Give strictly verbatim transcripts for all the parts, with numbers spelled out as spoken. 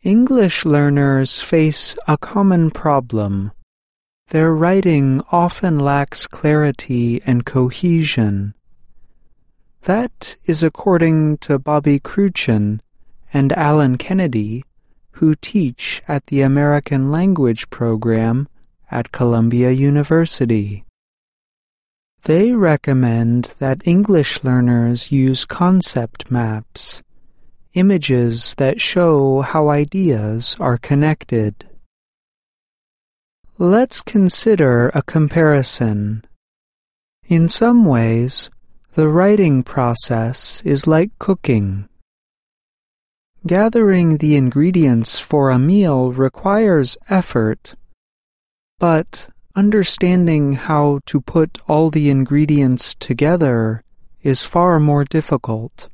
English learners face a common problem. Their writing often lacks clarity and cohesion. That is according to Bobby Cruchen and Alan Kennedy, who teach at the American Language Program at Columbia University. They recommend that English learners use concept maps, images that show how ideas are connected. Let's consider a comparison. In some ways, the writing process is like cooking. Gathering the ingredients for a meal requires effort, but understanding how to put all the ingredients together is far more difficult.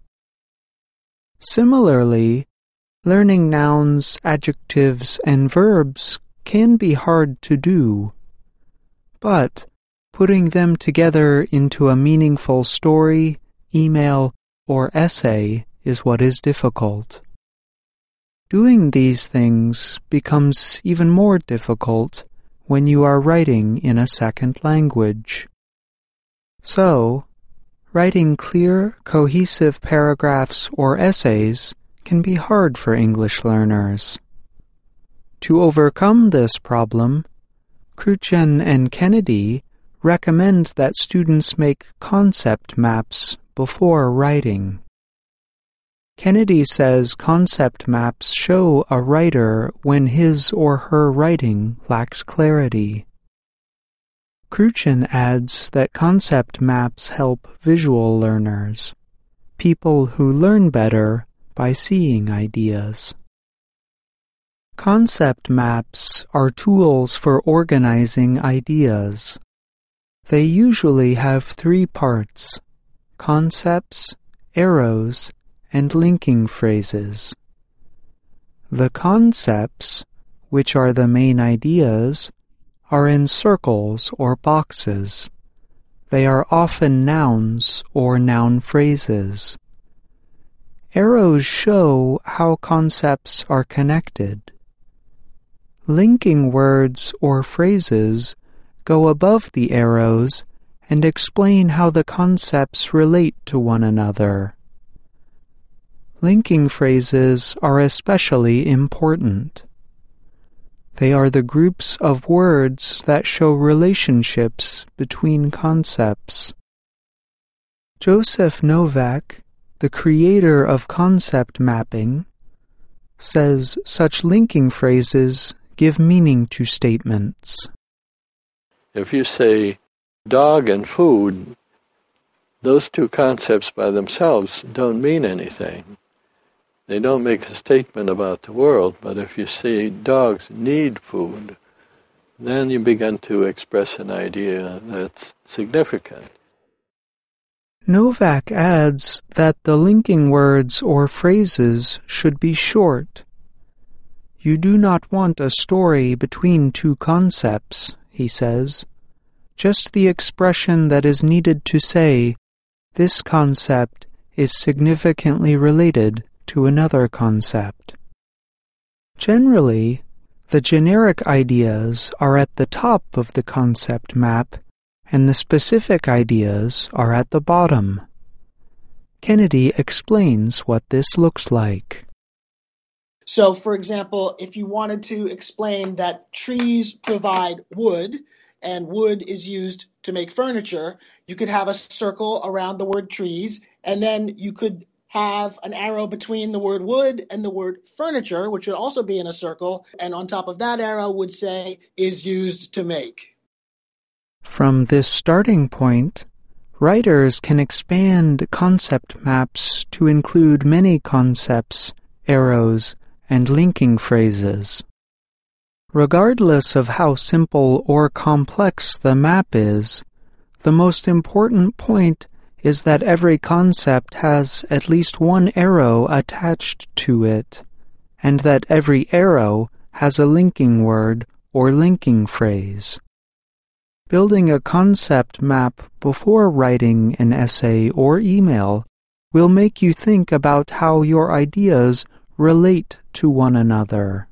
Similarly, learning nouns, adjectives, and verbs can be hard to do, but putting them together into a meaningful story, email, or essay is what is difficult. Doing these things becomes even more difficult when you are writing in a second language. So, writing clear, cohesive paragraphs or essays can be hard for English learners. To overcome this problem, Cruchen and Kennedy recommend that students make concept maps before writing. Kennedy says concept maps show a writer when his or her writing lacks clarity. Cruchen adds that concept maps help visual learners, people who learn better by seeing ideas. Concept maps are tools for organizing ideas. They usually have three parts: concepts, arrows, and linking phrases. The concepts, which are the main ideas, are in circles or boxes. They are often nouns or noun phrases. Arrows show how concepts are connected. Linking words or phrases go above the arrows and explain how the concepts relate to one another. Linking phrases are especially important. They are the groups of words that show relationships between concepts. Joseph Novak, the creator of concept mapping, says such linking phrases give meaning to statements. If you say dog and food, those two concepts by themselves don't mean anything. They don't make a statement about the world, but if you say dogs need food, then you begin to express an idea that's significant. Novak adds that the linking words or phrases should be short. You do not want a story between two concepts, he says. Just the expression that is needed to say, this concept is significantly related to another concept. Generally, the generic ideas are at the top of the concept map, and the specific ideas are at the bottom. Kennedy explains what this looks like. So, for example, if you wanted to explain that trees provide wood, and wood is used to make furniture, you could have a circle around the word trees, and then you could have an arrow between the word wood and the word furniture, which would also be in a circle, and on top of that arrow would say, is used to make. From this starting point, writers can expand concept maps to include many concepts, arrows, and linking phrases. Regardless of how simple or complex the map is, the most important point is that every concept has at least one arrow attached to it, and that every arrow has a linking word or linking phrase. Building a concept map before writing an essay or email will make you think about how your ideas relate to one another.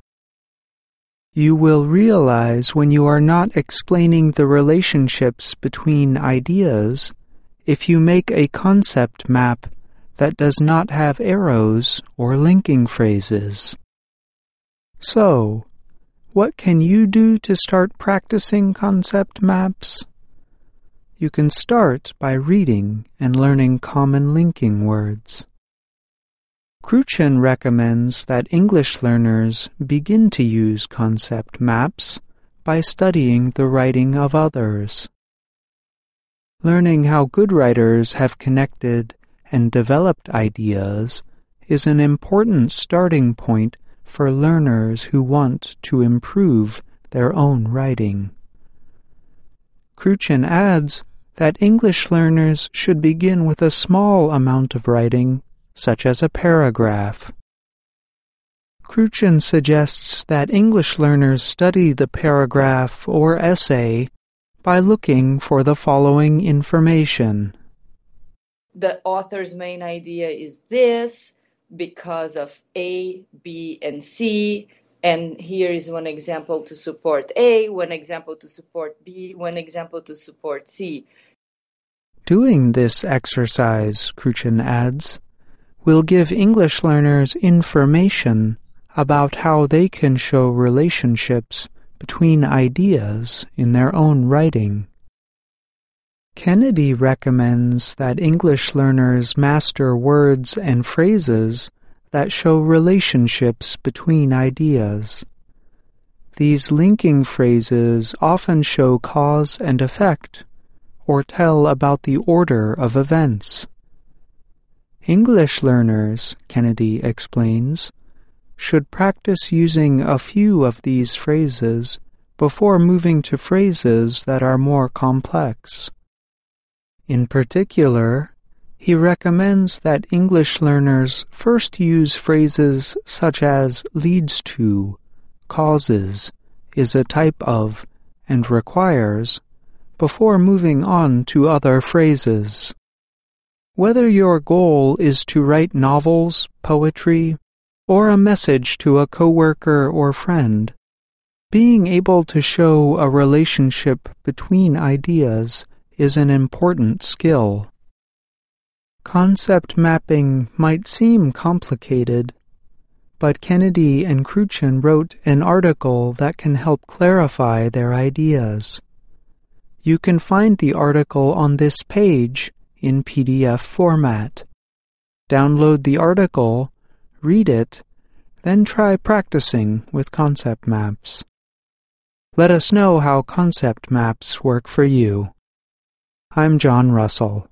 You will realize when you are not explaining the relationships between ideas if you make a concept map that does not have arrows or linking phrases. So, what can you do to start practicing concept maps? You can start by reading and learning common linking words. Cruchen recommends that English learners begin to use concept maps by studying the writing of others. Learning how good writers have connected and developed ideas is an important starting point for learners who want to improve their own writing. Cruchen adds that English learners should begin with a small amount of writing, such as a paragraph. Cruchen suggests that English learners study the paragraph or essay by looking for the following information. The author's main idea is this because of A, B, and C, and here is one example to support A, one example to support B, one example to support C. Doing this exercise, Cruchen adds, will give English learners information about how they can show relationships between ideas in their own writing. Kennedy recommends that English learners master words and phrases that show relationships between ideas. These linking phrases often show cause and effect, or tell about the order of events. English learners, Kennedy explains, should practice using a few of these phrases before moving to phrases that are more complex. In particular, he recommends that English learners first use phrases such as leads to, causes, is a type of, and requires, before moving on to other phrases. Whether your goal is to write novels, poetry, or a message to a coworker or friend, being able to show a relationship between ideas is an important skill. Concept mapping might seem complicated, but Kennedy and Cruchen wrote an article that can help clarify their ideas. You can find the article on this page in P D F format. Download the article, read it, then try practicing with concept maps. Let us know how concept maps work for you. I'm John Russell.